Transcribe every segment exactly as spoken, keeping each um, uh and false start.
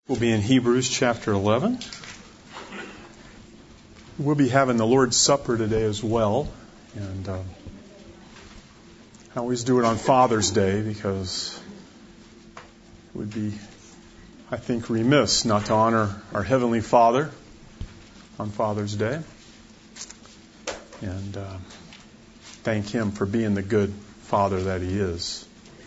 We'll be in Hebrews chapter eleven. We'll be having the Lord's Supper today as well. And uh, I always do it on Father's Day because it would be, I think, remiss not to honor our Heavenly Father on Father's Day. And uh, thank Him for being the good Father that He is.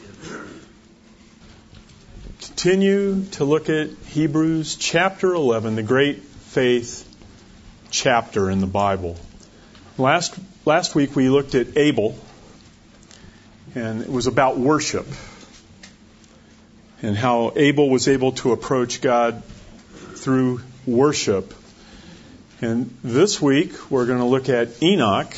Continue to look at Hebrews chapter eleven, the great faith chapter in the Bible. Last last week we looked at Abel, and it was about worship and how Abel was able to approach God through worship. And this week we're going to look at Enoch.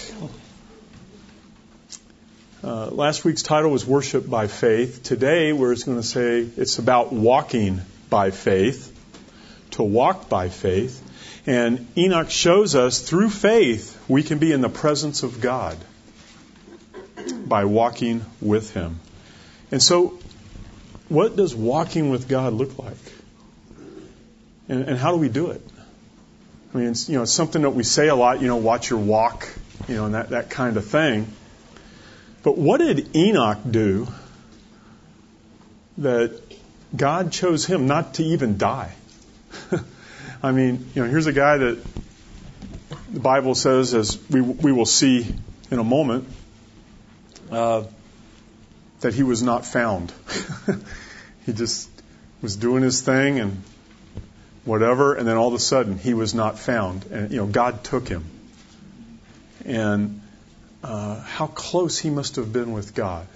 Uh, last week's title was Worship by Faith. Today we're going to say it's about walking by faith, to walk by faith. And Enoch shows us through faith we can be in the presence of God by walking with Him. And so what does walking with God look like? And, and how do we do it? I mean, it's, you know, it's something that we say a lot, you know, watch your walk, you know, and that, that kind of thing. But what did Enoch do that God chose him not to even die? I mean, you know, here's a guy that the Bible says, as we we will see in a moment, uh, that he was not found. He just was doing his thing and whatever, and then all of a sudden he was not found, and you know, God took him. And Uh, how close he must have been with God.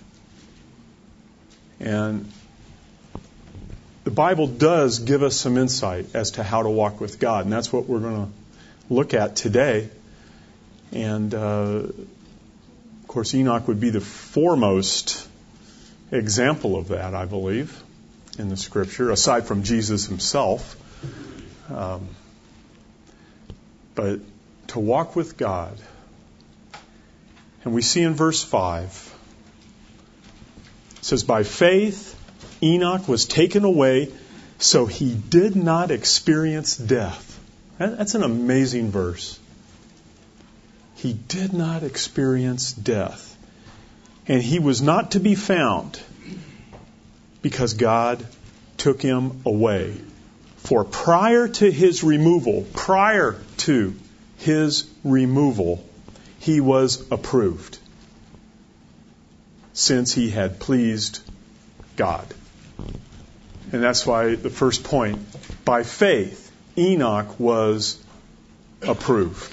And the Bible does give us some insight as to how to walk with God, and that's what we're going to look at today. And uh, of course, Enoch would be the foremost example of that, I believe, in the Scripture, aside from Jesus himself. Um, but to walk with God. And we see in verse five, it says, by faith Enoch was taken away, so he did not experience death. That's an amazing verse. He did not experience death. And he was not to be found because God took him away. For prior to his removal, prior to his removal, he was approved, since he had pleased God. And that's why the first point, by faith, Enoch was approved.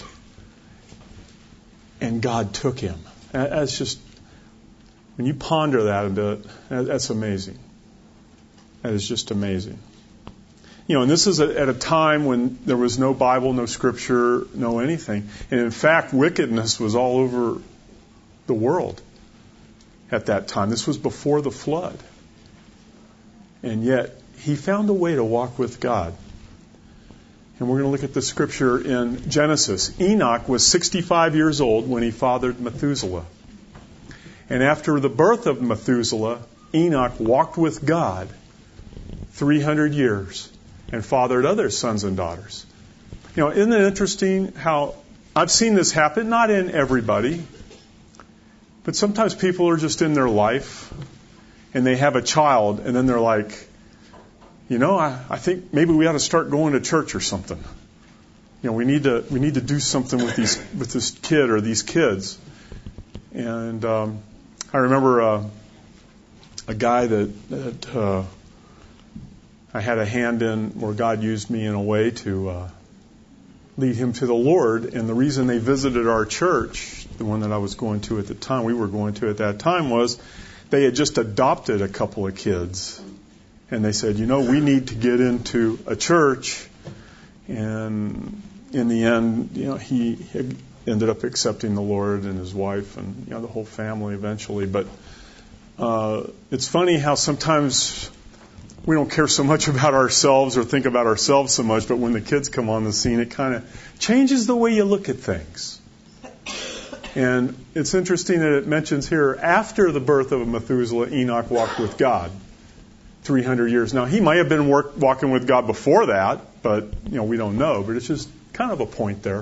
And God took him. That's just, when you ponder that a bit, that's amazing. That is just amazing. You know, and this is at a time when there was no Bible, no Scripture, no anything. And in fact, wickedness was all over the world at that time. This was before the flood. And yet, he found a way to walk with God. And we're going to look at the Scripture in Genesis. Enoch was sixty-five years old when he fathered Methuselah. And after the birth of Methuselah, Enoch walked with God three hundred years. And fathered other sons and daughters. You know, isn't it interesting how I've seen this happen, not in everybody, but sometimes people are just in their life and they have a child and then they're like, you know, I, I think maybe we ought to start going to church or something. You know, we need to we need to do something with these with this kid or these kids. And um, I remember uh, a guy that. that uh, I had a hand in where God used me in a way to uh, lead him to the Lord. And the reason they visited our church, the one that I was going to at the time, we were going to at that time, was they had just adopted a couple of kids. And they said, you know, we need to get into a church. And in the end, you know, he ended up accepting the Lord and his wife and, you know, the whole family eventually. But uh, it's funny how sometimes we don't care so much about ourselves or think about ourselves so much, but when the kids come on the scene, it kind of changes the way you look at things. And it's interesting that it mentions here, after the birth of Methuselah, Enoch walked with God three hundred years. Now, he might have been work, walking with God before that, but, you know, we don't know. But it's just kind of a point there.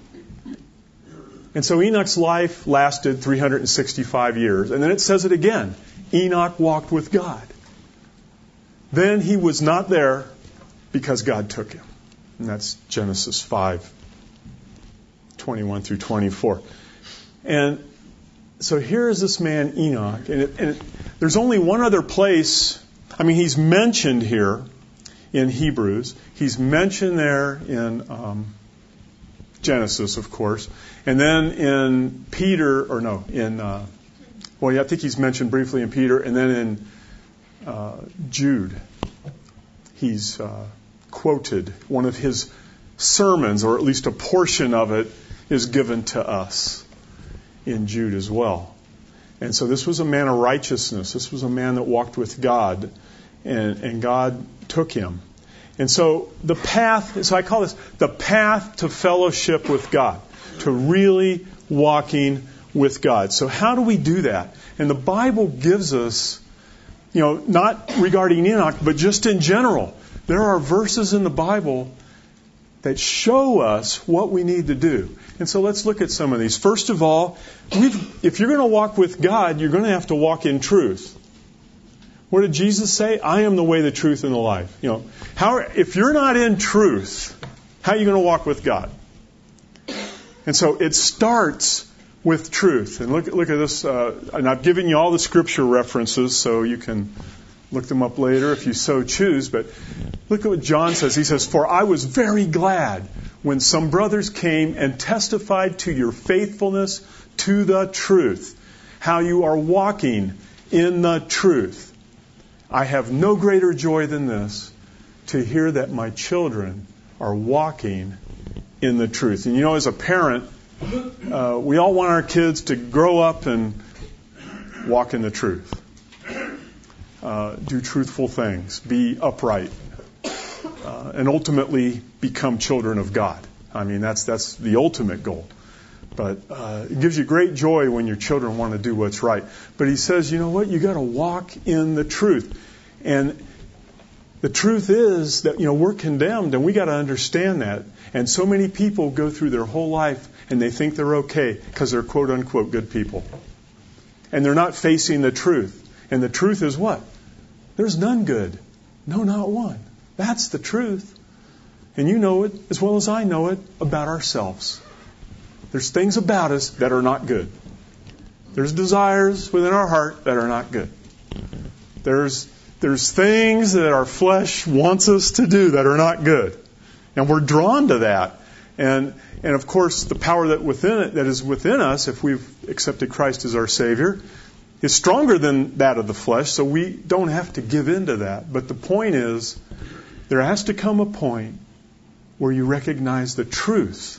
And so Enoch's life lasted three hundred sixty-five years. And then it says it again. Enoch walked with God. Then he was not there because God took him. And that's Genesis five, twenty-one through twenty-four. And so here is this man Enoch. And, it, and it, there's only one other place. I mean, he's mentioned here in Hebrews. He's mentioned there in um, Genesis, of course. And then in Peter, or no, in, uh, well, yeah, I think he's mentioned briefly in Peter. And then in uh, Jude, he's uh, quoted. One of his sermons, or at least a portion of it, is given to us in Jude as well. And so this was a man of righteousness. This was a man that walked with God, and, and God took him. And so the path, so I call this the path to fellowship with God, to really walking with God. So how do we do that? And the Bible gives us, you know, not regarding Enoch, but just in general. There are verses in the Bible that show us what we need to do. And so let's look at some of these. First of all, we've, if you're going to walk with God, you're going to have to walk in truth. What did Jesus say? I am the way, the truth, and the life. You know, how if you're not in truth, how are you going to walk with God? And so it starts with truth. And look, look at this. Uh, and I've given you all the scripture references, so you can look them up later if you so choose. But look at what John says. He says, "For I was very glad when some brothers came and testified to your faithfulness to the truth, how you are walking in the truth. I have no greater joy than this, to hear that my children are walking in the truth." And you know, as a parent, uh, we all want our kids to grow up and walk in the truth. Uh, do truthful things, be upright, uh, and ultimately become children of God. I mean, that's that's the ultimate goal. But uh, it gives you great joy when your children want to do what's right. But he says, you know what? You got to walk in the truth. And the truth is that, you know, we're condemned, and we got to understand that. And so many people go through their whole life and they think they're okay because they're quote unquote good people. And they're not facing the truth. And the truth is what? There's none good. No, not one. That's the truth. And you know it as well as I know it about ourselves. There's things about us that are not good. There's desires within our heart that are not good. There's there's things that our flesh wants us to do that are not good. And we're drawn to that. And and of course the power that within it that is within us, if we've accepted Christ as our Savior, is stronger than that of the flesh, so we don't have to give in to that. But the point is, there has to come a point where you recognize the truth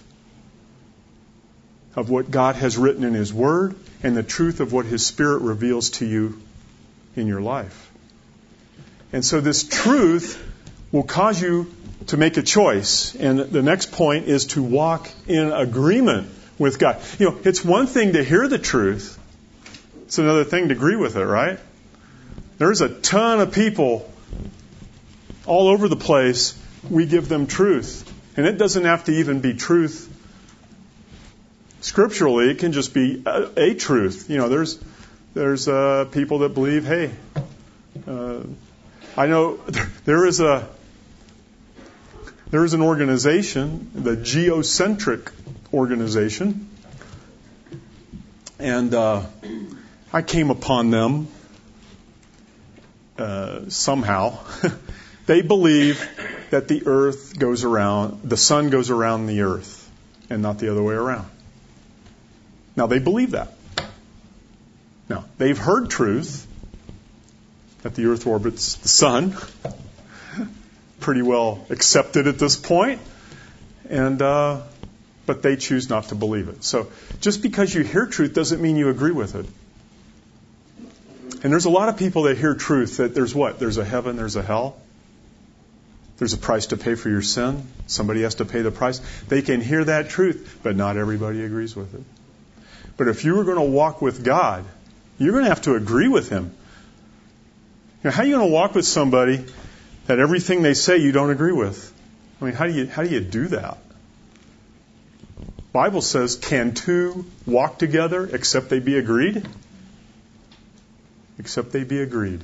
of what God has written in His Word and the truth of what His Spirit reveals to you in your life. And so this truth will cause you to make a choice. And the next point is to walk in agreement with God. You know, it's one thing to hear the truth. It's another thing to agree with it, right? There's a ton of people all over the place. We give them truth. And it doesn't have to even be truth scripturally. It can just be a, a truth. You know, there's there's uh, people that believe, hey, uh, I know there is a there is an organization, the Geocentric organization, and uh, I came upon them uh, somehow. They believe that the earth goes around, the sun goes around the earth, and not the other way around. Now, they believe that. Now, they've heard truth, that the earth orbits the sun. Pretty well accepted at this point. And, uh, but they choose not to believe it. So, just because you hear truth doesn't mean you agree with it. And there's a lot of people that hear truth that there's what? There's a heaven, there's a hell. There's a price to pay for your sin. Somebody has to pay the price. They can hear that truth, but not everybody agrees with it. But if you were going to walk with God, you're going to have to agree with Him. You know, how are you going to walk with somebody that everything they say you don't agree with? I mean, how do you how do you do that? The Bible says, can two walk together except they be agreed? Except they be agreed.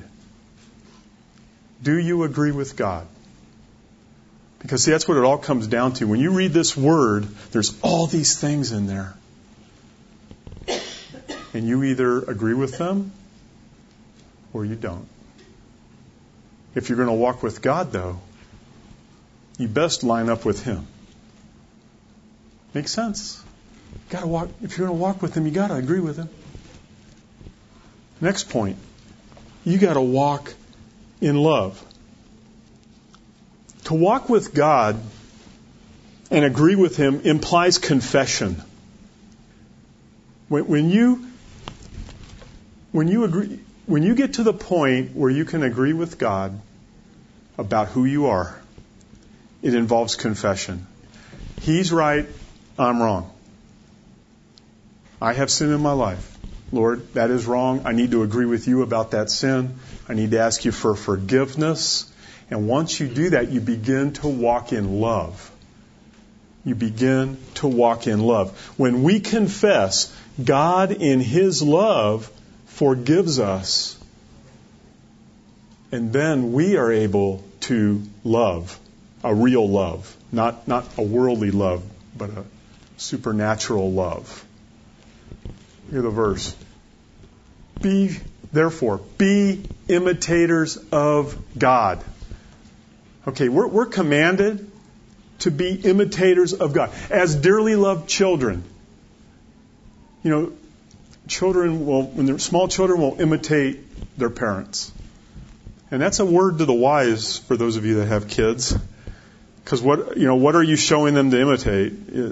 Do you agree with God? Because see, that's what it all comes down to. When you read this word, there's all these things in there. And you either agree with them or you don't. If you're going to walk with God, though, you best line up with Him. Makes sense? You got to walk. If you're going to walk with Him, you got to agree with Him. Next point, you got to walk in love. To walk with God and agree with Him implies confession. When, when you when you agree, when you get to the point where you can agree with God about who you are, it involves confession. He's right, I'm wrong. I have sin in my life. Lord, that is wrong. I need to agree with you about that sin. I need to ask you for forgiveness. And once you do that, you begin to walk in love. You begin to walk in love. When we confess, God in His love forgives us. And then we are able to love, a real love, not, not a worldly love, but a supernatural love. Hear the verse. Be, therefore, be imitators of God. Okay, we're, we're commanded to be imitators of God as dearly loved children. You know, children will, when they're small children, will imitate their parents. And that's a word to the wise for those of you that have kids. Because what, you know, what are you showing them to imitate?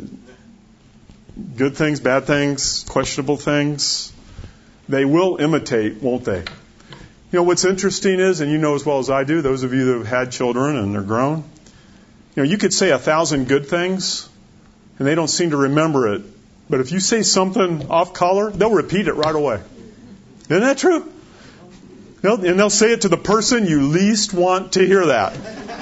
Good things, bad things, questionable things. They will imitate, won't they? You know, what's interesting is, and you know as well as I do, those of you that have had children and they're grown, you know, you could say a thousand good things and they don't seem to remember it. But if you say something off color, they'll repeat it right away. Isn't that true? And they'll say it to the person you least want to hear that.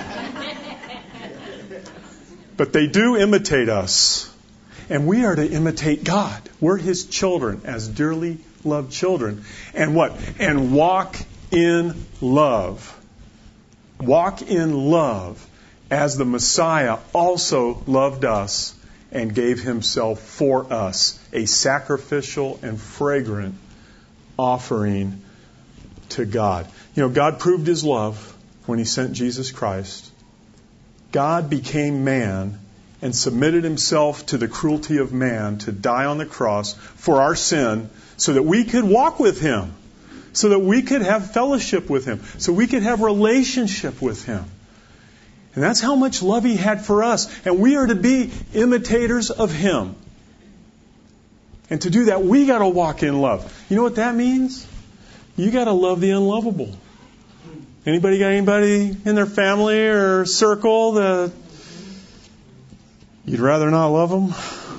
But they do imitate us. And we are to imitate God. We're His children, as dearly loved children. And what? And walk in love. Walk in love as the Messiah also loved us and gave Himself for us, a sacrificial and fragrant offering to God. You know, God proved His love when He sent Jesus Christ. God became man and submitted Himself to the cruelty of man to die on the cross for our sin so that we could walk with Him, so that we could have fellowship with Him, so we could have relationship with Him. And that's how much love He had for us. And we are to be imitators of Him. And to do that, we got to walk in love. You know what that means? You got to love the unlovable. Anybody got anybody in their family or circle that you'd rather not love them?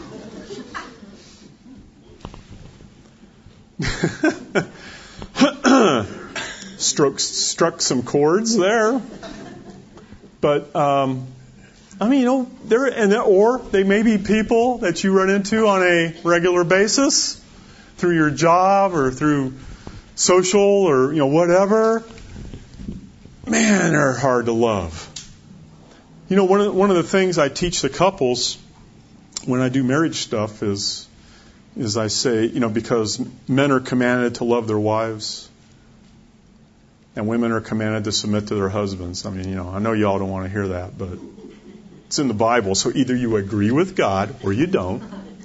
Struck, struck some chords there. But, um, I mean, you know, there, and there, or they may be people that you run into on a regular basis through your job or through social or, you know, whatever. Man, they're hard to love. You know, one of the, one of the things I teach the couples when I do marriage stuff is, is I say, you know, because men are commanded to love their wives and women are commanded to submit to their husbands. I mean, you know, I know y'all don't want to hear that, but it's in the Bible. So either you agree with God or you don't.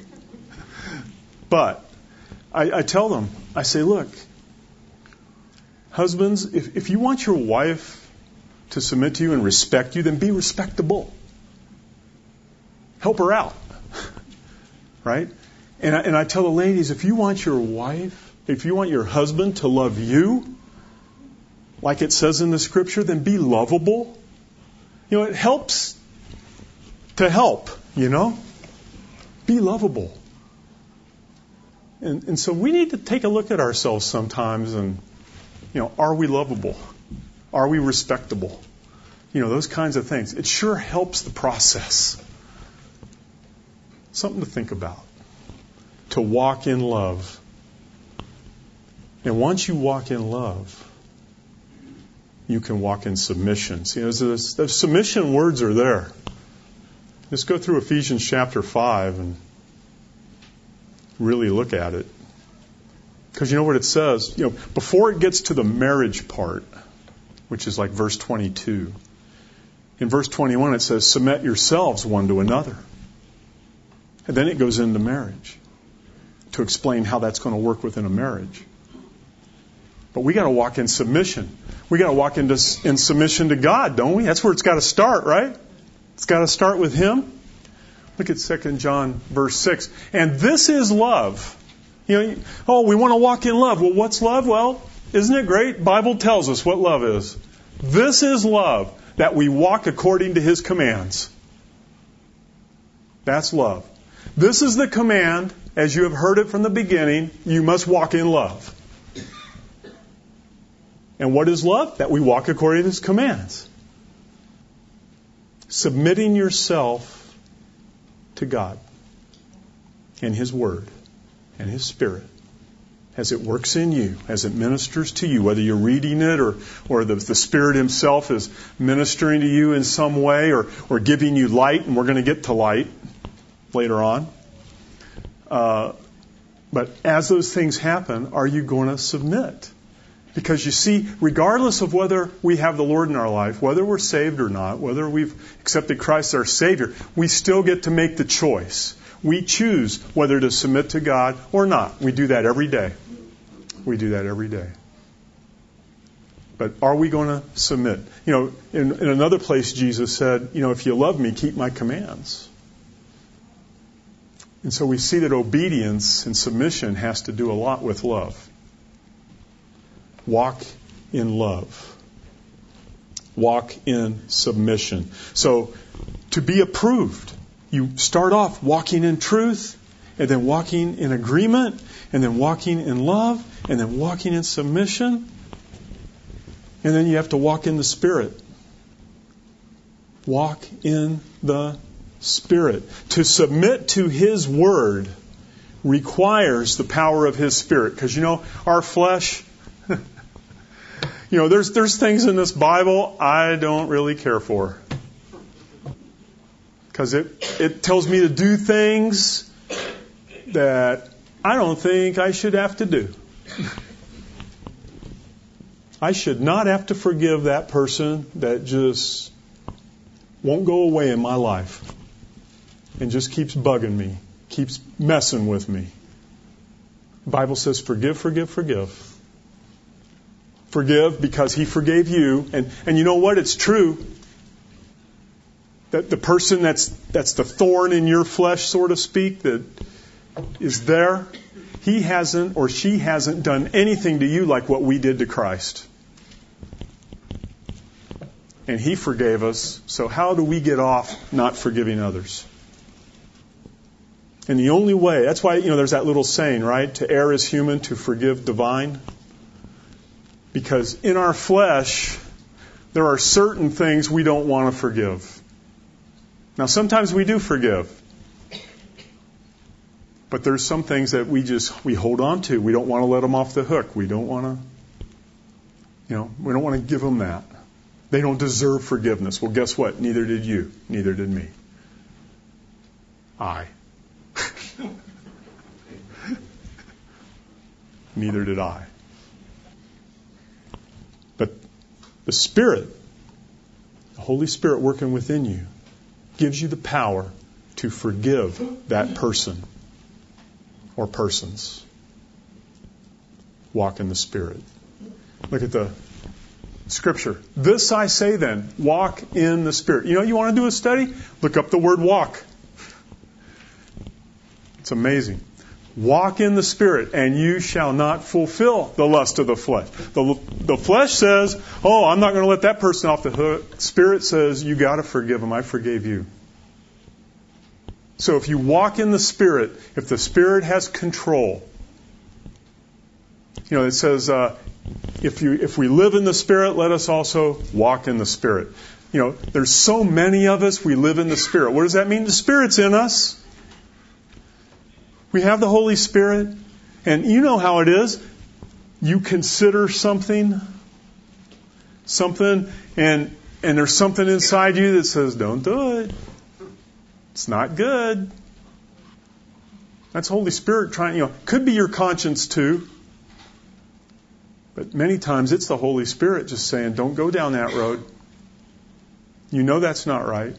But I, I tell them, I say, look, husbands, if, if you want your wife to submit to you and respect you, then be respectable. Help her out. Right? And I, and I tell the ladies, if you want your wife, if you want your husband to love you, like it says in the Scripture, then be lovable. You know, it helps to help, you know. Be lovable. And, and so we need to take a look at ourselves sometimes and, you know, are we lovable? Are we respectable? You know, those kinds of things. It sure helps the process. Something to think about. To walk in love. And once you walk in love, you can walk in submission. See, those, those submission words are there. Just go through Ephesians chapter five and really look at it. Because you know what it says? You know, before it gets to the marriage part, which is like verse twenty-two, in verse twenty-one it says, submit yourselves one to another. And then it goes into marriage to explain how that's going to work within a marriage. But we got to walk in submission. We got to walk into in submission to God, don't we? That's where it's got to start, right? It's got to start with Him. Look at Second John verse six. And this is love. You know, oh, we want to walk in love. Well, what's love? Well, isn't it great? Bible tells us what love is. This is love, that we walk according to His commands. That's love. This is the command, as you have heard it from the beginning, you must walk in love. And what is love? That we walk according to His commands. Submitting yourself to God and His Word and His Spirit as it works in you, as it ministers to you, whether you're reading it or, or the, the Spirit Himself is ministering to you in some way or, or giving you light, and we're going to get to light later on. Uh, but as those things happen, are you going to submit? Because you see, regardless of whether we have the Lord in our life, whether we're saved or not, whether we've accepted Christ as our Savior, we still get to make the choice. We choose whether to submit to God or not. We do that every day. We do that every day. But are we going to submit? You know, in, in another place, Jesus said, you know, if you love me, keep my commands. And so we see that obedience and submission has to do a lot with love. Walk in love. Walk in submission. So, to be approved, you start off walking in truth, and then walking in agreement, and then walking in love, and then walking in submission. And then you have to walk in the Spirit. Walk in the Spirit. To submit to His Word requires the power of His Spirit. Because, you know, our flesh... You know, there's there's things in this Bible I don't really care for. Because it, it tells me to do things that I don't think I should have to do. I should not have to forgive that person that just won't go away in my life and just keeps bugging me, keeps messing with me. The Bible says forgive, forgive, forgive. Forgive because He forgave you. And, and you know what? It's true that the person that's that's the thorn in your flesh, so to speak, that is there, he hasn't or she hasn't done anything to you like what we did to Christ. And He forgave us. So how do we get off not forgiving others? And the only way, that's why, you know, there's that little saying, right? To err is human, to forgive divine. Because in our flesh, there are certain things we don't want to forgive. Now, sometimes we do forgive. But there's some things that we just, we hold on to. We don't want to let them off the hook. We don't want to, you know, we don't want to give them that. They don't deserve forgiveness. Well, guess what? Neither did you. Neither did me. I. Neither did I. But the Spirit, the Holy Spirit working within you, gives you the power to forgive that person or persons. Walk in the Spirit. Look at the Scripture. This I say then, walk in the Spirit. You know, you want to do a study? Look up the word walk. It's amazing. Walk in the Spirit, and you shall not fulfill the lust of the flesh. The, the flesh says, oh, I'm not going to let that person off the hook. Spirit says, you got to forgive them. I forgave you. So if you walk in the Spirit, if the Spirit has control, you know, it says, uh, if you if we live in the Spirit, let us also walk in the Spirit. You know, there's so many of us, we live in the Spirit. What does that mean? The Spirit's in us. We have the Holy Spirit. And you know how it is. You consider something, something, and and there's something inside you that says, don't do it. It's not good. That's Holy Spirit trying, you know, could be your conscience too. But many times it's the Holy Spirit just saying, don't go down that road. You know that's not right.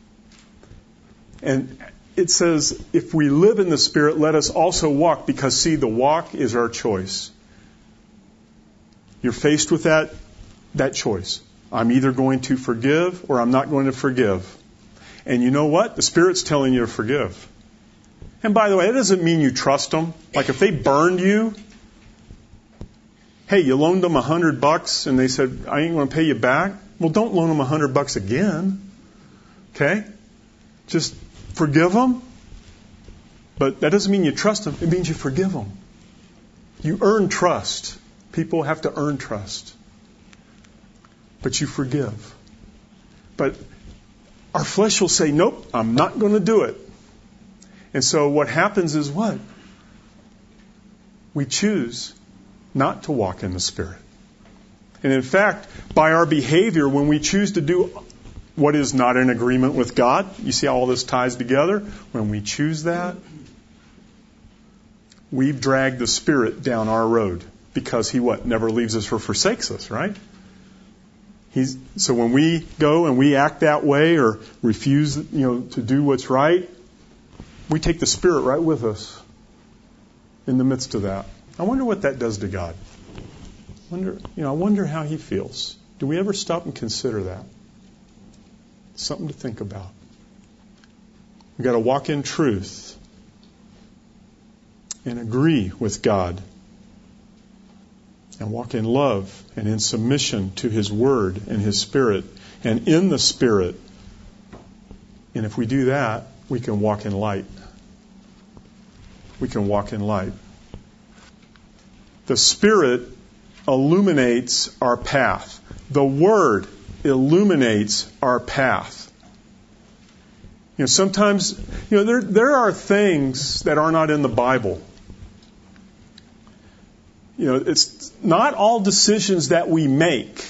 And it says, if we live in the Spirit, let us also walk, because see, the walk is our choice. You're faced with that, that choice. I'm either going to forgive or I'm not going to forgive. And you know what? The Spirit's telling you to forgive. And by the way, that doesn't mean you trust them. Like if they burned you, hey, you loaned them a hundred bucks and they said, I ain't going to pay you back. Well, don't loan them a hundred bucks again. Okay? Just forgive them. But that doesn't mean you trust them. It means you forgive them. You earn trust. People have to earn trust. But you forgive. But our flesh will say, nope, I'm not going to do it. And so what happens is what? We choose not to walk in the Spirit. And in fact, by our behavior, when we choose to do what is not in agreement with God, you see how all this ties together? When we choose that, we've dragged the Spirit down our road, because He what? Never leaves us or forsakes us, right? He's, so when we go and we act that way or refuse, you know, to do what's right, we take the Spirit right with us in the midst of that. I wonder what that does to God. Wonder, you know, I wonder how He feels. Do we ever stop and consider that? Something to think about. We've got to walk in truth and agree with God, and walk in love and in submission to His Word and His Spirit and in the Spirit. And if we do that, we can walk in light. We can walk in light. The Spirit illuminates our path. The Word illuminates our path. You know, sometimes, you know, there there are things that are not in the Bible. You know, it's not all decisions that we make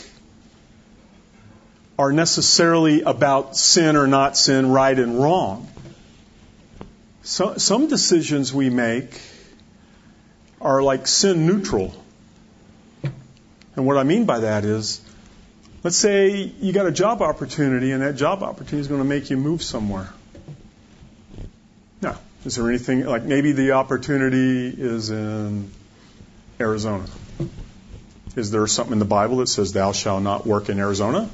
are necessarily about sin or not sin, right and wrong. So, some decisions we make are like sin neutral. And what I mean by that is, let's say you got a job opportunity and that job opportunity is going to make you move somewhere. Now, is there anything, like maybe the opportunity is in Arizona. Is there something in the Bible that says thou shalt not work in Arizona?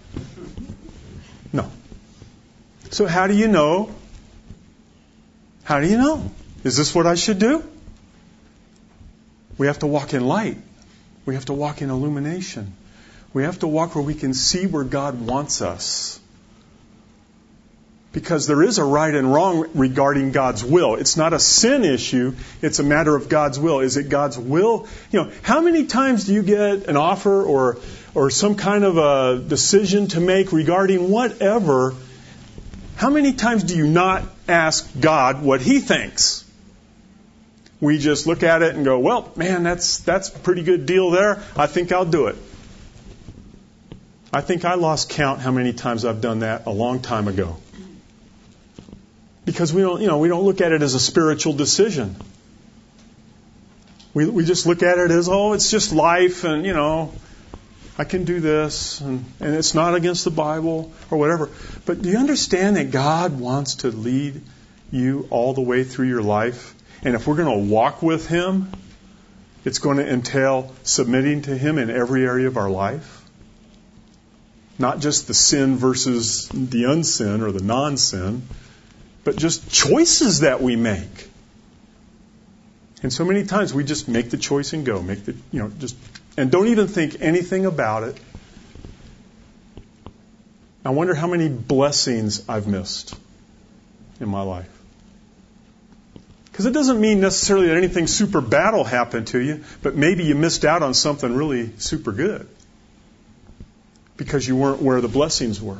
No. So how do you know? How do you know? Is this what I should do? We have to walk in light. We have to walk in illumination. We have to walk where we can see where God wants us. Because there is a right and wrong regarding God's will. It's not a sin issue. It's a matter of God's will. Is it God's will? You know, how many times do you get an offer or or some kind of a decision to make regarding whatever? How many times do you not ask God what He thinks? We just look at it and go, well, man, that's that's a pretty good deal there. I think I'll do it. I think I lost count how many times I've done that a long time ago. Because we don't, you know, we don't look at it as a spiritual decision. We we just look at it as, oh, it's just life, and you know, I can do this, and, and it's not against the Bible or whatever. But do you understand that God wants to lead you all the way through your life? And if we're going to walk with Him, it's going to entail submitting to Him in every area of our life. Not just the sin versus the unsin or the non-sin, but just choices that we make. And so many times we just make the choice and go, make the, you know, just, and don't even think anything about it. I wonder how many blessings I've missed in my life. Because it doesn't mean necessarily that anything super bad will happen to you, but maybe you missed out on something really super good because you weren't where the blessings were.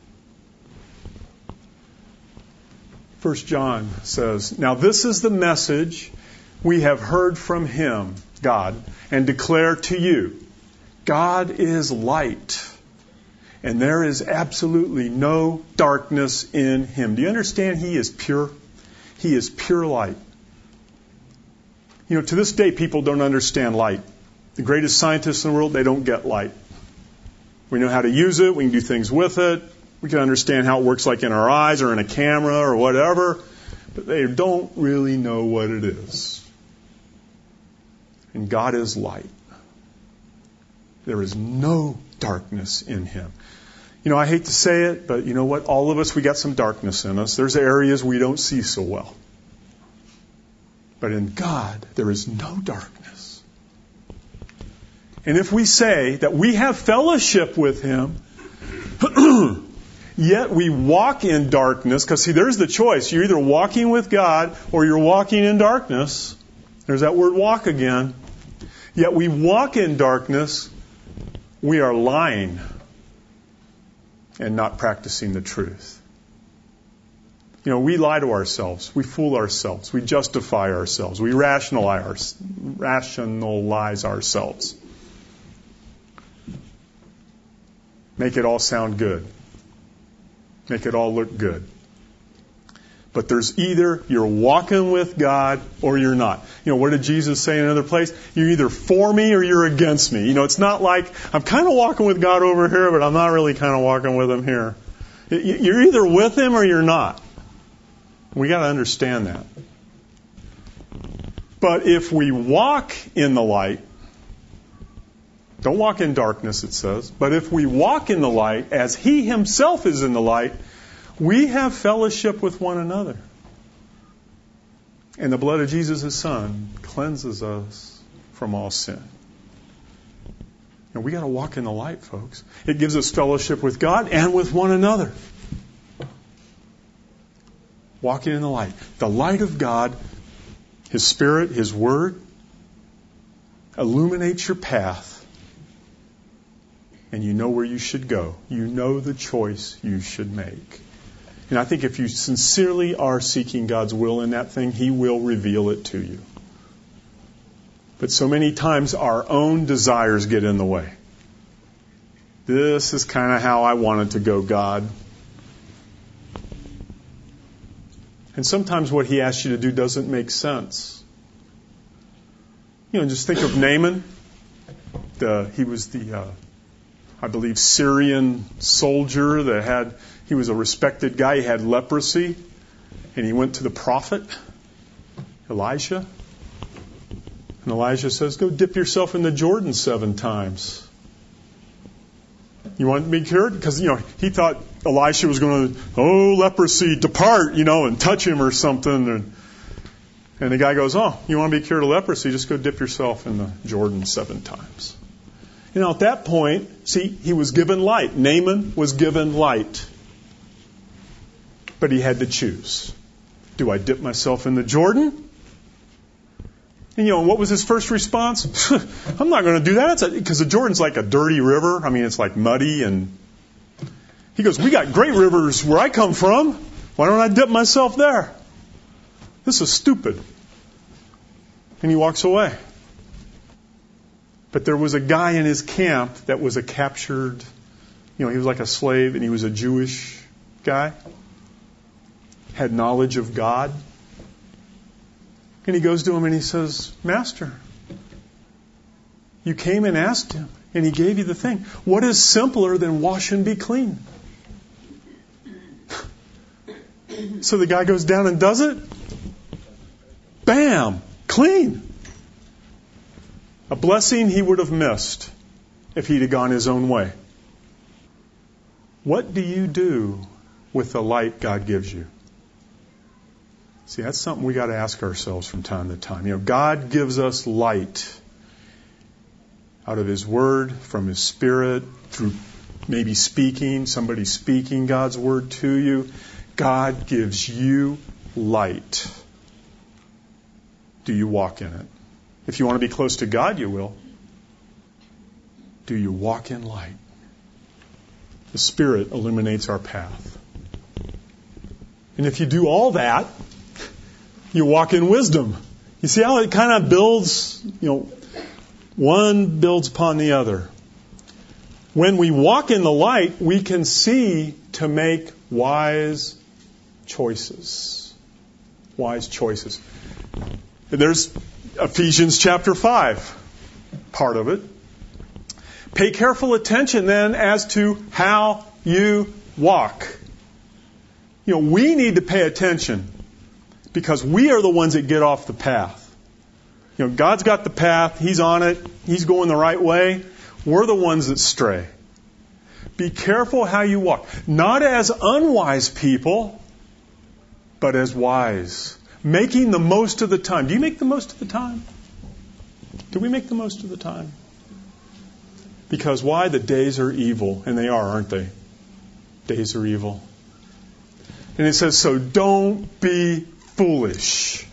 First John says, "Now this is the message we have heard from him," God, "and declare to you. God is light, and there is absolutely no darkness in him." Do you understand? He is pure. He is pure light. You know, to this day, people don't understand light. The greatest scientists in the world, they don't get light. We know how to use it. We can do things with it. We can understand how it works like in our eyes or in a camera or whatever. But they don't really know what it is. And God is light. There is no darkness in him. You know, I hate to say it, but you know what? All of us, we got some darkness in us. There's areas we don't see so well. But in God, there is no darkness. And if we say that we have fellowship with him, yet we walk in darkness, because see, there's the choice. You're either walking with God or you're walking in darkness. There's that word walk again. Yet we walk in darkness, we are lying and not practicing the truth. You know, we lie to ourselves. We fool ourselves. We justify ourselves. We rationalize, rationalize ourselves. Make it all sound good. Make it all look good. But there's either you're walking with God or you're not. You know, what did Jesus say in another place? You're either for me or you're against me. You know, it's not like I'm kind of walking with God over here, but I'm not really kind of walking with him here. You're either with him or you're not. We got to understand that. But if we walk in the light, don't walk in darkness, it says, but if we walk in the light as he himself is in the light, we have fellowship with one another. And the blood of Jesus, his Son, cleanses us from all sin. And we got to walk in the light, folks. It gives us fellowship with God and with one another. Walking in the light. The light of God, his Spirit, his Word, illuminates your path. And you know where you should go. You know the choice you should make. And I think if you sincerely are seeking God's will in that thing, he will reveal it to you. But so many times our own desires get in the way. This is kind of how I want it to go, God. And sometimes what he asks you to do doesn't make sense. You know, just think of Naaman. The, he was the, uh, I believe, Syrian soldier that had, he was a respected guy. He had leprosy. And he went to the prophet, Elisha. And Elijah says, go dip yourself in the Jordan seven times. You want to be cured? Because, you know, he thought Elisha was going to, oh, leprosy, depart, you know, and touch him or something. And, and the guy goes, oh, you want to be cured of leprosy? Just go dip yourself in the Jordan seven times. You know, at that point, see, he was given light. Naaman was given light. But he had to choose. Do I dip myself in the Jordan? And, you know, what was his first response? I'm not going to do that. Because the Jordan's like a dirty river. I mean, it's like muddy. And he goes, we got great rivers where I come from. Why don't I dip myself there? This is stupid. And he walks away. But there was a guy in his camp that was a captured, you know, he was like a slave and he was a Jewish guy. Had knowledge of God. And he goes to him and he says, Master, you came and asked him, and he gave you the thing. What is simpler than wash and be clean? So the guy goes down and does it. Bam! Clean. A blessing he would have missed if he'd have gone his own way. What do you do with the light God gives you? See, that's something we got to ask ourselves from time to time. You know, God gives us light out of his word, from his Spirit, through maybe speaking, somebody speaking God's word to you. God gives you light. Do you walk in it? If you want to be close to God, you will. Do you walk in light? The Spirit illuminates our path. And if you do all that, you walk in wisdom. You see how it kind of builds, you know, one builds upon the other. When we walk in the light, we can see to make wise choices. Wise choices. There's Ephesians chapter five, part of it. Pay careful attention then as to how you walk. You know, we need to pay attention because we are the ones that get off the path. You know, God's got the path. He's on it. He's going the right way. We're the ones that stray. Be careful how you walk. Not as unwise people, but as wise. Making the most of the time. Do you make the most of the time? Do we make the most of the time? Because why? The days are evil. And they are, aren't they? Days are evil. And it says, so don't be foolish.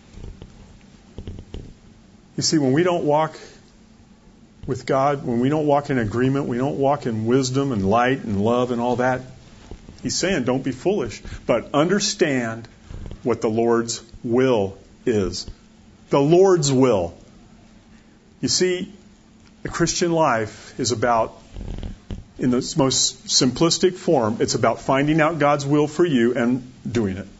You see, when we don't walk with God, when we don't walk in agreement, we don't walk in wisdom and light and love and all that, He's saying don't be foolish, but understand what the Lord's will is. The Lord's will. You see, the Christian life is about, in the most simplistic form, it's about finding out God's will for you and doing it.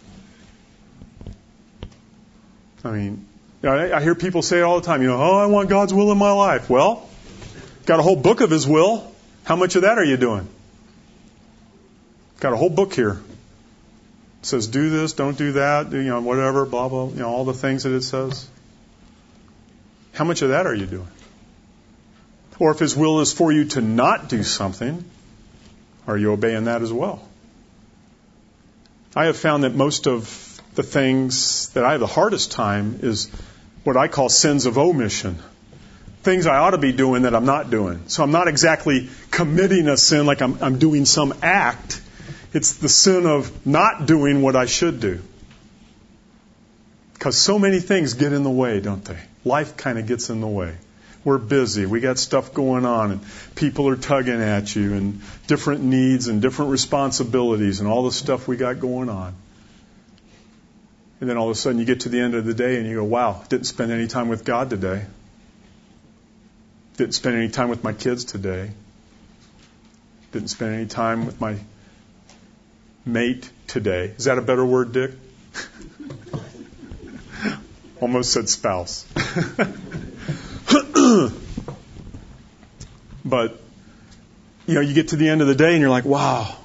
I mean, I hear people say it all the time, you know, oh, I want God's will in my life. Well, got a whole book of His will. How much of that are you doing? Got a whole book here. It says do this, don't do that, do, you know, whatever, blah, blah, you know, all the things that it says. How much of that are you doing? Or if His will is for you to not do something, are you obeying that as well? I have found that most of the things that I have the hardest time is what I call sins of omission. Things I ought to be doing that I'm not doing. So I'm not exactly committing a sin like I'm, I'm doing some act. It's the sin of not doing what I should do. Because so many things get in the way, don't they? Life kind of gets in the way. We're busy. We got stuff going on, and people are tugging at you, and different needs and different responsibilities, and all the stuff we got going on. And then all of a sudden you get to the end of the day and you go, wow, didn't spend any time with God today. Didn't spend any time with my kids today. Didn't spend any time with my mate today. Is that a better word, Dick? Almost said spouse. But, you know, you get to the end of the day and you're like, wow.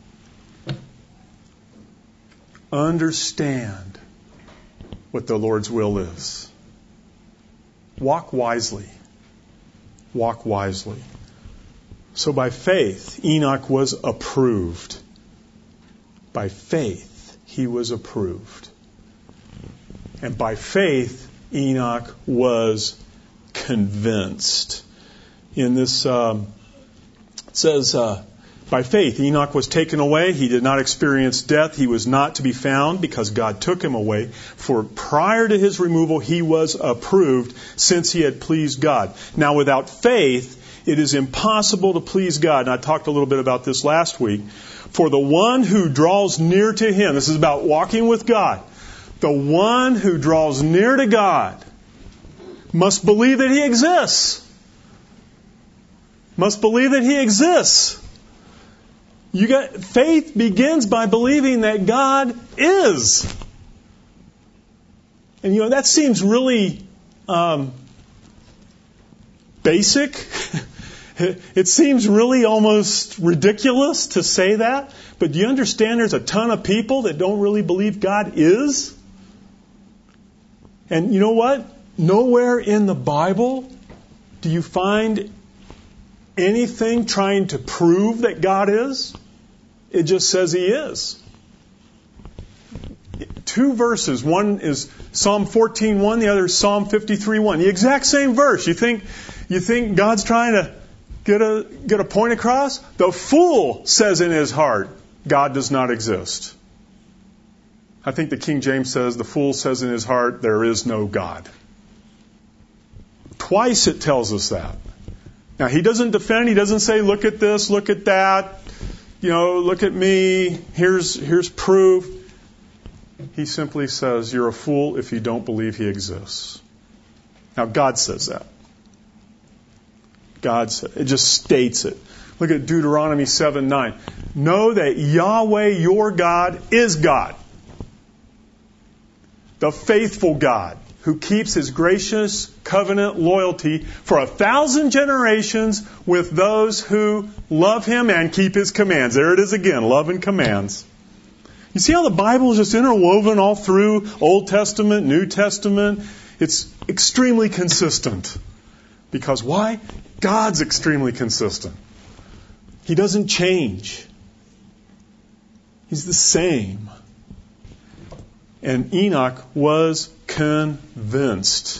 Understand what the Lord's will is. Walk wisely. Walk wisely. So by faith, Enoch was approved. By faith, he was approved. And by faith, Enoch was convinced. In this, um, it says, uh, by faith, Enoch was taken away. He did not experience death. He was not to be found because God took him away. For prior to his removal, he was approved since he had pleased God. Now, without faith, it is impossible to please God. And I talked a little bit about this last week. For the one who draws near to Him, this is about walking with God. The one who draws near to God must believe that He exists. Must believe that He exists. You got faith begins by believing that God is. And you know that seems really um, basic. It seems really almost ridiculous to say that. But do you understand there's a ton of people that don't really believe God is? And you know what? Nowhere in the Bible do you find anything trying to prove that God is. It just says He is. Two verses. One is Psalm fourteen one, the other is Psalm fifty-three one. The exact same verse. You think you think God's trying to get a get a point across? The fool says in his heart, God does not exist. I think the King James says, the fool says in his heart, there is no God. Twice it tells us that. Now, he doesn't defend. He doesn't say, look at this, look at that. You know, look at me. Here's, here's proof. He simply says, you're a fool if you don't believe he exists. Now, God says that. God says, it just states it. Look at Deuteronomy seven nine. Know that Yahweh, your God, is God. The faithful God, who keeps his gracious covenant loyalty for a thousand generations with those who love him and keep his commands. There it is again, love and commands. You see how the Bible is just interwoven all through Old Testament, New Testament? It's extremely consistent. Because why? God's extremely consistent. He doesn't change. He's the same. And Enoch was convinced.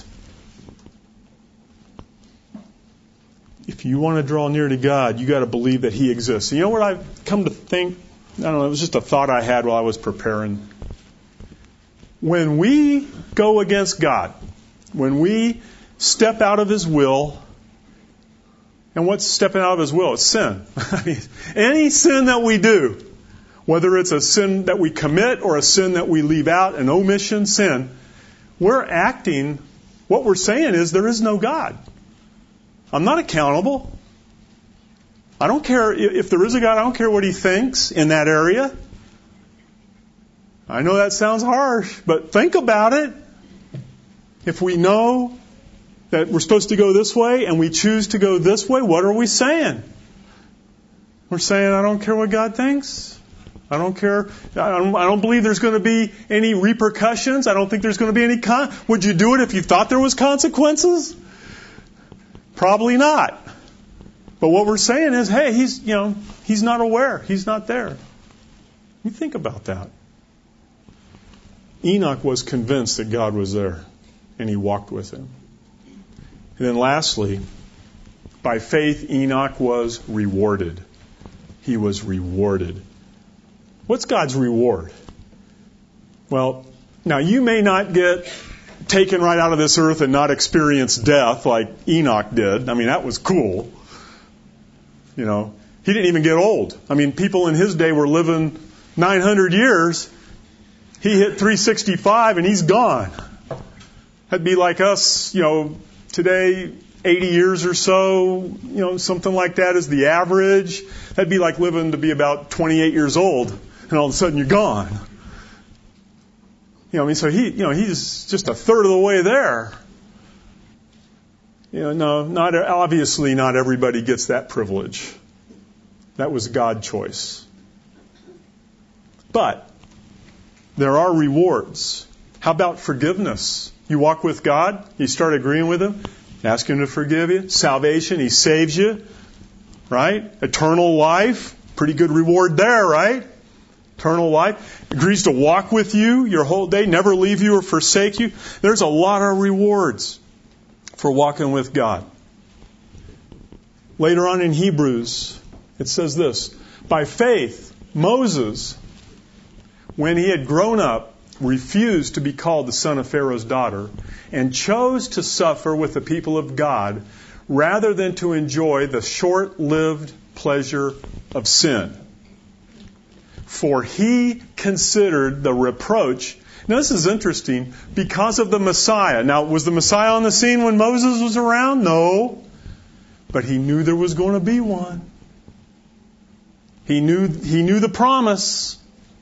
If you want to draw near to God, you got to believe that he exists. And you know what I've come to think? I don't know, it was just a thought I had while I was preparing. When we go against God, when we step out of his will, and what's stepping out of his will? It's sin. I mean, any sin that we do, whether it's a sin that we commit or a sin that we leave out, an omission sin, we're acting, what we're saying is there is no God. I'm not accountable. I don't care if there is a God, I don't care what he thinks in that area. I know that sounds harsh, but think about it. If we know that we're supposed to go this way and we choose to go this way, what are we saying? We're saying, I don't care what God thinks. I don't care. I don't, I don't believe there's going to be any repercussions. I don't think there's going to be any con. Would you do it if you thought there was consequences? Probably not. But what we're saying is, hey, he's, you know, he's not aware. He's not there. You think about that. Enoch was convinced that God was there, and he walked with him. And then lastly, by faith, Enoch was rewarded. He was rewarded. What's God's reward? Well, now you may not get taken right out of this earth and not experience death like Enoch did. I mean, that was cool. You know, he didn't even get old. I mean, people in his day were living nine hundred years. He hit three sixty-five and he's gone. That'd be like us, you know, today, eighty years or so, you know, something like that is the average. That'd be like living to be about twenty-eight years old, and all of a sudden you're gone. You know, I mean, so he, you know, he's just a third of the way there. You know, no, not obviously not everybody gets that privilege. That was God's choice. But there are rewards. How about forgiveness? You walk with God, you start agreeing with him, ask him to forgive you. Salvation, he saves you, right? Eternal life, pretty good reward there, right? Eternal life. Agrees to walk with you your whole day, never leave you or forsake you. There's a lot of rewards for walking with God. Later on in Hebrews, it says this, by faith, Moses, when he had grown up, refused to be called the son of Pharaoh's daughter and chose to suffer with the people of God rather than to enjoy the short-lived pleasure of sin. For he considered the reproach. Now this is interesting because of the Messiah. Now was the Messiah on the scene when Moses was around? No. But he knew there was going to be one. He knew, he knew the promise.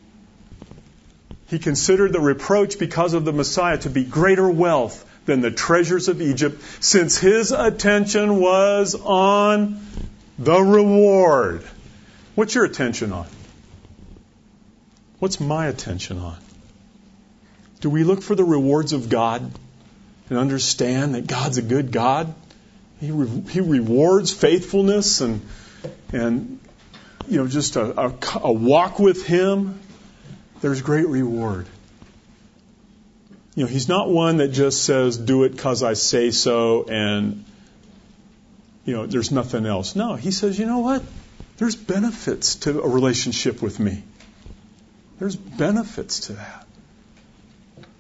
He considered the reproach because of the Messiah to be greater wealth than the treasures of Egypt, since his attention was on the reward. What's your attention on? What's my attention on? Do we look for the rewards of God and understand that God's a good God? He re- he rewards faithfulness and and you know just a, a, a walk with him. There's great reward. You know, he's not one that just says, do it because I say so, and, you know, there's nothing else. No, he says, you know what? There's benefits to a relationship with me. There's benefits to that.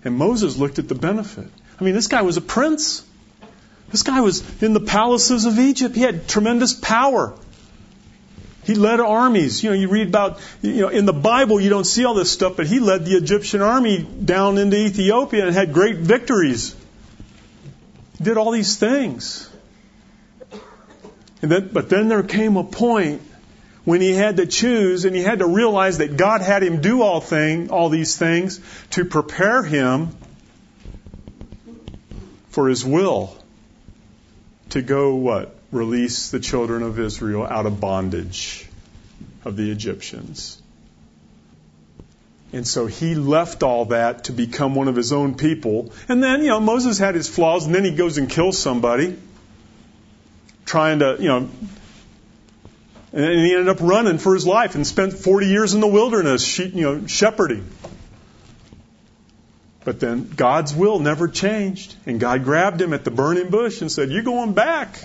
And Moses looked at the benefit. I mean, this guy was a prince. This guy was in the palaces of Egypt. He had tremendous power. He led armies. You know, you read about, you know, in the Bible you don't see all this stuff, but he led the Egyptian army down into Ethiopia and had great victories. He did all these things. And then, but then there came a point when he had to choose, and he had to realize that God had him do all thing, all these things to prepare him for his will to go what? Release the children of Israel out of bondage of the Egyptians. And so he left all that to become one of his own people. And then, you know, Moses had his flaws, and then he goes and kills somebody, trying to, you know, and he ended up running for his life and spent forty years in the wilderness, you know, shepherding. But then God's will never changed. And God grabbed him at the burning bush and said, "You're going back."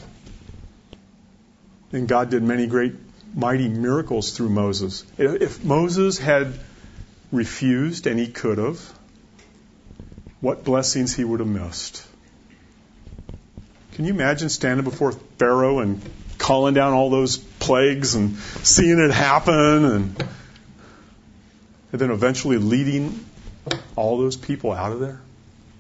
And God did many great, mighty miracles through Moses. If Moses had refused, and he could have, what blessings he would have missed. Can you imagine standing before Pharaoh and calling down all those plagues and seeing it happen and, and then eventually leading all those people out of there?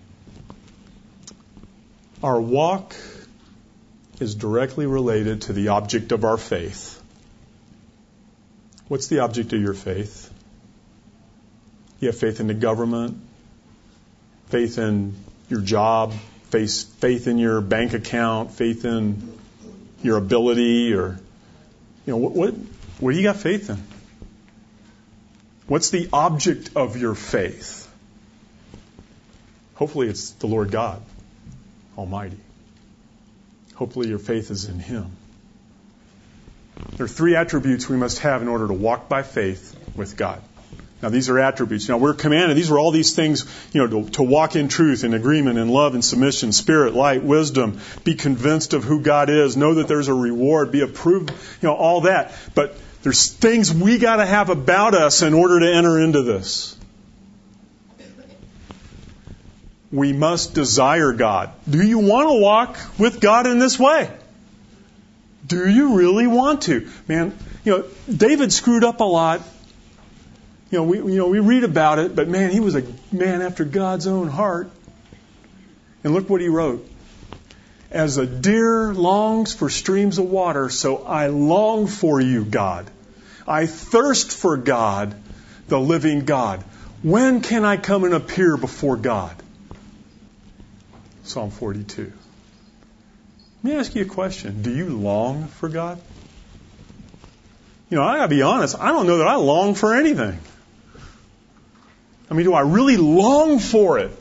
Our walk is directly related to the object of our faith. What's the object of your faith? You have faith in the government, faith in your job, faith, faith in your bank account, faith in your ability, or, you know, what, what, what do you got faith in? What's the object of your faith? Hopefully it's the Lord God Almighty. Hopefully your faith is in Him. There are three attributes we must have in order to walk by faith with God. Now, these are attributes. Now, we're commanded. These are all these things, you know, to, to walk in truth, in agreement, in love, in submission, spirit, light, wisdom, be convinced of who God is, know that there's a reward, be approved, you know, all that. But there's things we got to have about us in order to enter into this. We must desire God. Do you want to walk with God in this way? Do you really want to? Man, you know, David screwed up a lot. You know, we you know we read about it, but man, he was a man after God's own heart. And look what he wrote. As a deer longs for streams of water, so I long for you, God. I thirst for God, the living God. When can I come and appear before God? Psalm forty-two. Let me ask you a question. Do you long for God? You know, I gotta be honest, I don't know that I long for anything. I mean, do I really long for it?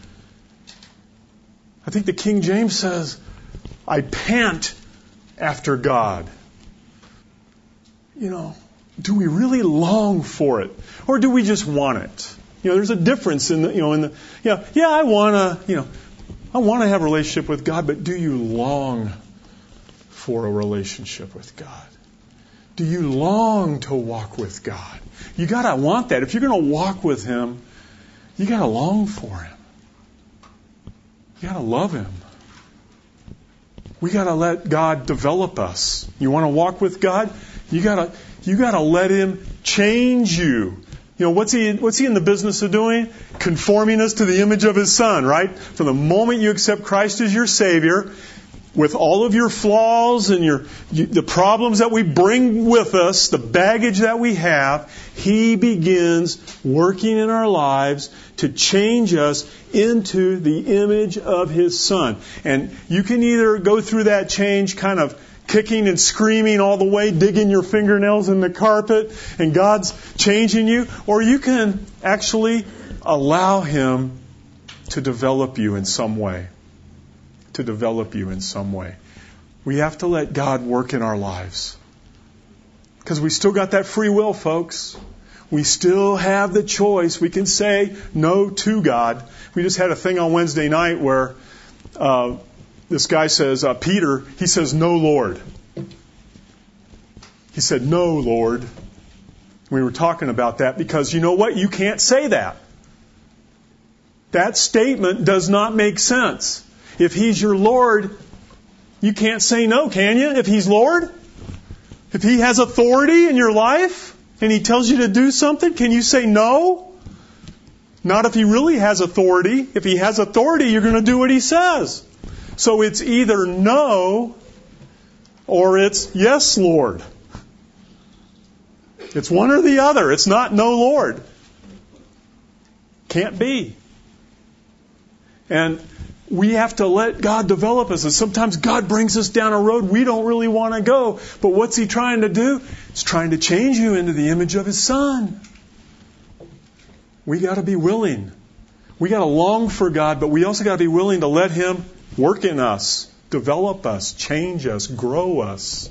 I think the King James says, I pant after God. You know, do we really long for it? Or do we just want it? You know, there's a difference in the, you know, in the, you know, yeah, I want to, you know, I want to have a relationship with God, but do you long for a relationship with God? Do you long to walk with God? You got to want that. If you're going to walk with Him, you got to long for Him. You got to love Him. We got to let God develop us. You want to walk with God? You got to you got to let Him change you. You know, what's he what's he in the business of doing? Conforming us to the image of His Son, right? From the moment you accept Christ as your Savior, with all of your flaws and your you, the problems that we bring with us, the baggage that we have, He begins working in our lives to change us into the image of His Son. And you can either go through that change kind of kicking and screaming all the way, digging your fingernails in the carpet, and God's changing you, or you can actually allow Him to develop you in some way. To develop you in some way. We have to let God work in our lives. Because we still got that free will, folks. We still have the choice. We can say no to God. We just had a thing on Wednesday night where uh, this guy says, uh, Peter, he says, "No, Lord." He said, "No, Lord." We were talking about that because you know what? You can't say that. That statement does not make sense. If He's your Lord, you can't say no, can you? If He's Lord? If He has authority in your life and He tells you to do something, can you say no? Not if He really has authority. If He has authority, you're going to do what He says. So it's either no or it's yes, Lord. It's one or the other. It's not no, Lord. Can't be. And we have to let God develop us. And sometimes God brings us down a road we don't really want to go. But what's He trying to do? He's trying to change you into the image of His Son. We got to be willing. We got to long for God, but we also got to be willing to let Him work in us, develop us, change us, grow us.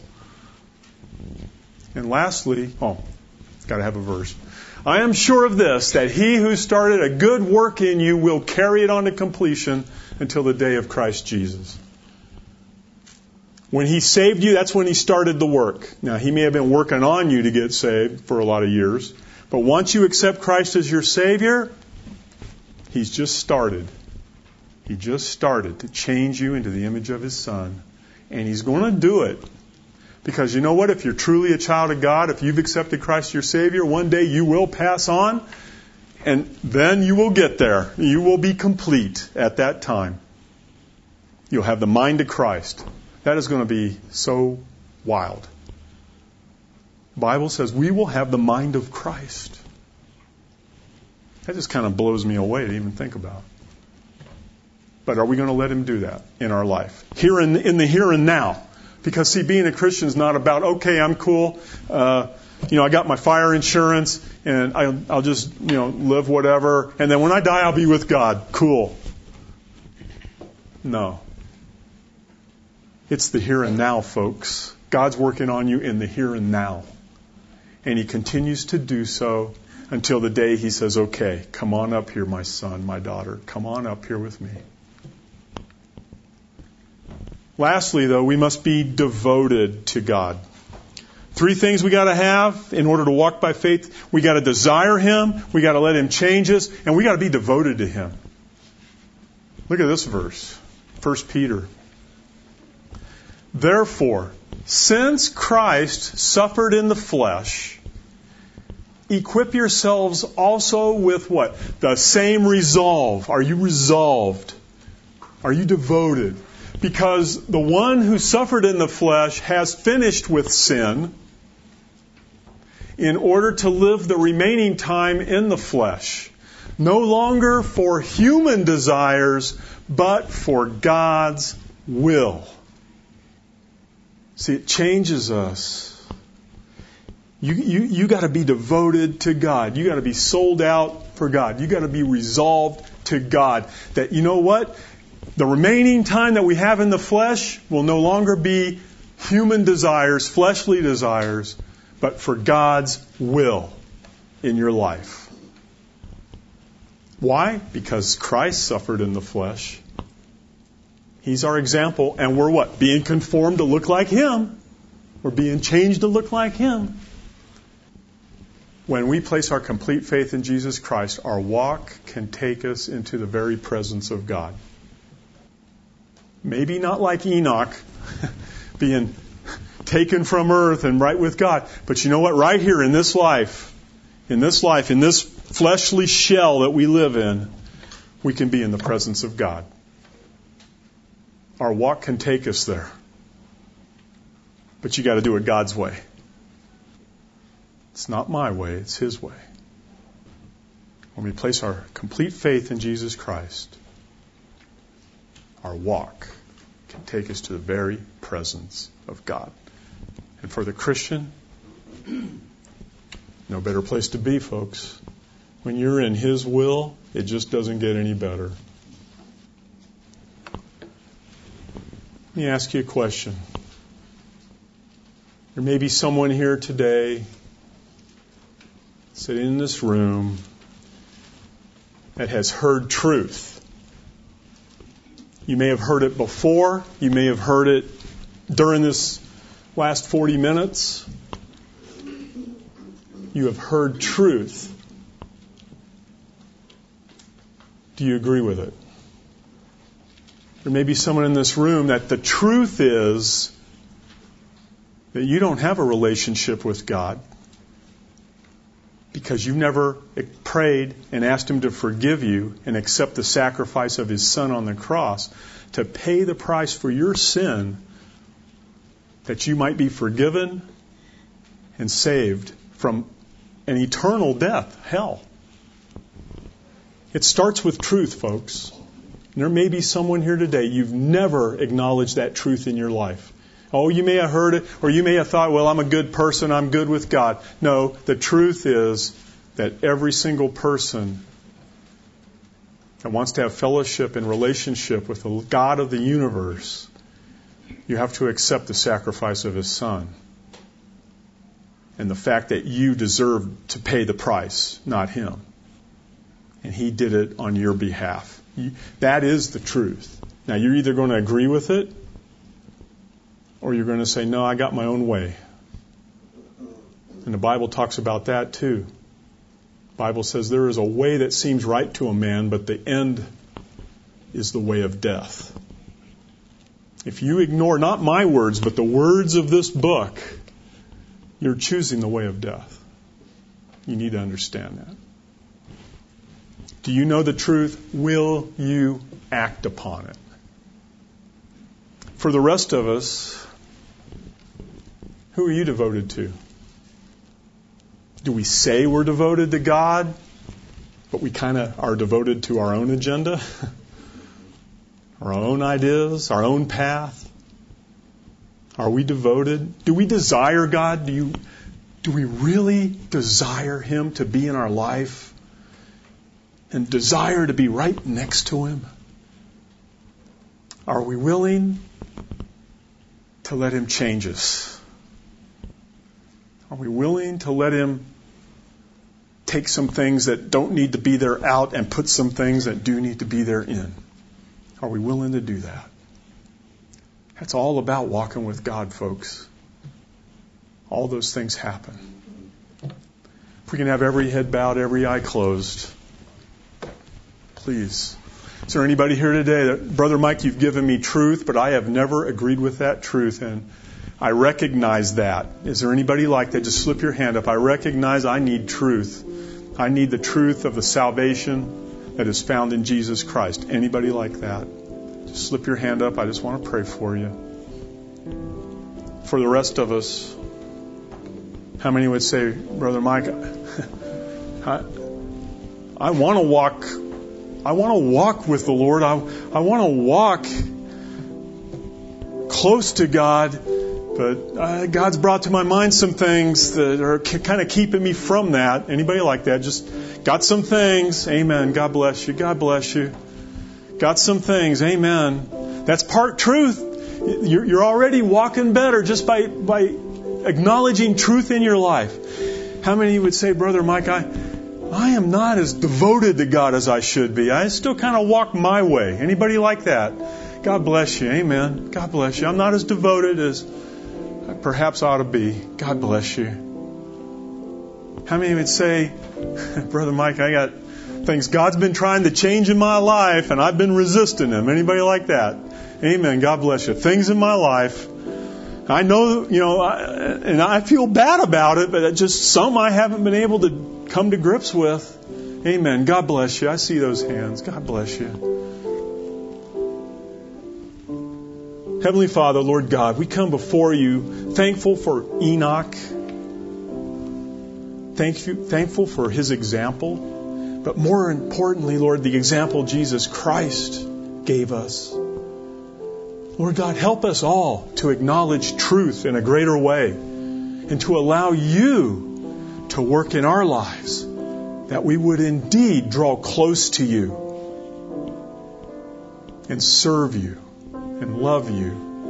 And lastly, oh, got to have a verse. I am sure of this, that He who started a good work in you will carry it on to completion until the day of Christ Jesus. When He saved you, that's when He started the work. Now, He may have been working on you to get saved for a lot of years, but once you accept Christ as your Savior, He's just started. He just started to change you into the image of His Son. And He's going to do it. Because you know what? If you're truly a child of God, if you've accepted Christ your Savior, one day you will pass on, and then you will get there. You will be complete at that time. You'll have the mind of Christ. That is going to be so wild. The Bible says we will have the mind of Christ. That just kind of blows me away to even think about. But are we going to let Him do that in our life? Here in, in the here and now. Because, see, being a Christian is not about, okay, I'm cool, uh, you know, I got my fire insurance, and I'll, I'll just, you know, live whatever, and then when I die, I'll be with God. Cool. No. It's the here and now, folks. God's working on you in the here and now. And He continues to do so until the day He says, okay, come on up here, my son, my daughter. Come on up here with me. Lastly, though, we must be devoted to God. Three things we got to have in order to walk by faith. We got to desire Him, we got to let Him change us, and we got to be devoted to Him. Look at this verse, First Peter. Therefore, since Christ suffered in the flesh, equip yourselves also with what? The same resolve. Are you resolved? Are you devoted? Because the one who suffered in the flesh has finished with sin in order to live the remaining time in the flesh, no longer for human desires, but for God's will. See, it changes us. You, you, you got to be devoted to God. You got to be sold out for God. You got to be resolved to God. That, you know what? The remaining time that we have in the flesh will no longer be human desires, fleshly desires, but for God's will in your life. Why? Because Christ suffered in the flesh. He's our example, and we're what? Being conformed to look like Him. We're being changed to look like Him. When we place our complete faith in Jesus Christ, our walk can take us into the very presence of God. Maybe not like Enoch, being taken from earth and right with God. But you know what? Right here in this life, in this life, in this fleshly shell that we live in, we can be in the presence of God. Our walk can take us there. But you got to do it God's way. It's not my way, it's His way. When we place our complete faith in Jesus Christ, our walk can take us to the very presence of God. And for the Christian, no better place to be, folks. When you're in His will, it just doesn't get any better. Let me ask you a question. There may be someone here today, sitting in this room, that has heard truth. You may have heard it before. You may have heard it during this last forty minutes. You have heard truth. Do you agree with it? There may be someone in this room that the truth is that you don't have a relationship with God because you've never prayed and asked Him to forgive you and accept the sacrifice of His Son on the cross to pay the price for your sin, that you might be forgiven and saved from an eternal death, hell. It starts with truth, folks. And there may be someone here today, you've never acknowledged that truth in your life. Oh, you may have heard it, or you may have thought, well, I'm a good person, I'm good with God. No, the truth is that every single person that wants to have fellowship and relationship with the God of the universe, you have to accept the sacrifice of His Son. And the fact that you deserve to pay the price, not Him. And He did it on your behalf. That is the truth. Now, you're either going to agree with it, or you're going to say, no, I got my own way. And the Bible talks about that too. The Bible says there is a way that seems right to a man, but the end is the way of death. If you ignore not my words, but the words of this book, you're choosing the way of death. You need to understand that. Do you know the truth? Will you act upon it? For the rest of us, who are you devoted to? Do we say we're devoted to God, but we kind of are devoted to our own agenda, our own ideas, our own path? Are we devoted? Do we desire God? Do you, do we really desire Him to be in our life and desire to be right next to Him? Are we willing to let Him change us? Are we willing to let Him take some things that don't need to be there out and put some things that do need to be there in? Are we willing to do that? That's all about walking with God, folks. All those things happen. If we can have every head bowed, every eye closed, please. Is there anybody here today that, Brother Mike, you've given me truth, but I have never agreed with that truth, and I recognize that. Is there anybody like that? Just slip your hand up. I recognize I need truth. I need the truth of the salvation that is found in Jesus Christ. Anybody like that? Just slip your hand up. I just want to pray for you. For the rest of us, how many would say, Brother Mike, I, I want to walk I want to walk with the Lord. I, I want to walk close to God, but uh, God's brought to my mind some things that are k- kind of keeping me from that. Anybody like that? Just got some things. Amen. God bless you. God bless you. Got some things. Amen. That's part truth. You're, you're already walking better just by, by acknowledging truth in your life. How many of you would say, Brother Mike, I... I am not as devoted to God as I should be. I still kind of walk my way. Anybody like that? God bless you. Amen. God bless you. I'm not as devoted as I perhaps ought to be. God bless you. How many would say, Brother Mike, I got things God's been trying to change in my life and I've been resisting Him. Anybody like that? Amen. God bless you. Things in my life, I know, you know, I, and I feel bad about it, but just some I haven't been able to come to grips with. Amen. God bless you. I see those hands. God bless you. Heavenly Father, Lord God, we come before you thankful for Enoch. Thank you, thankful for his example. But more importantly, Lord, the example Jesus Christ gave us. Lord God, help us all to acknowledge truth in a greater way and to allow you to work in our lives, that we would indeed draw close to you and serve you and love you.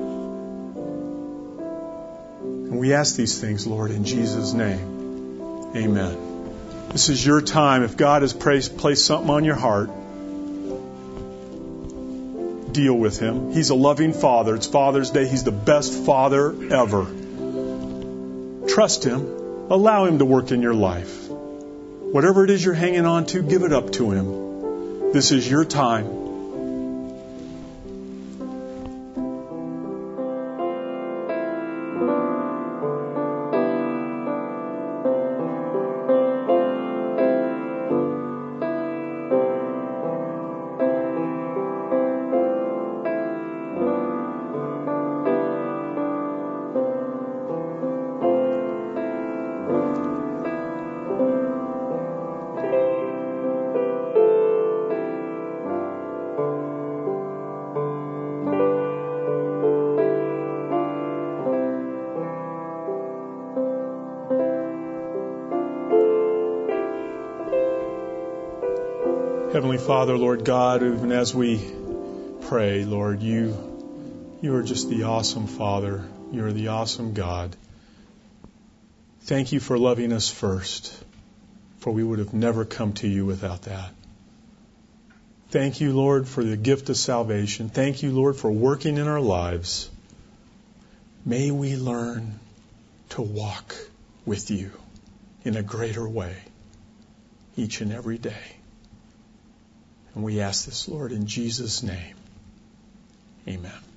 And we ask these things, Lord, in Jesus' name. Amen. This is your time. If God has placed something on your heart, deal with Him. He's a loving Father. It's Father's Day. He's the best Father ever. Trust Him. Allow Him to work in your life. Whatever it is you're hanging on to, give it up to Him. This is your time. Heavenly Father, Lord God, even as we pray, Lord, you, you are just the awesome Father. You are the awesome God. Thank you for loving us first, for we would have never come to you without that. Thank you, Lord, for the gift of salvation. Thank you, Lord, for working in our lives. May we learn to walk with you in a greater way each and every day. And we ask this, Lord, in Jesus' name. Amen.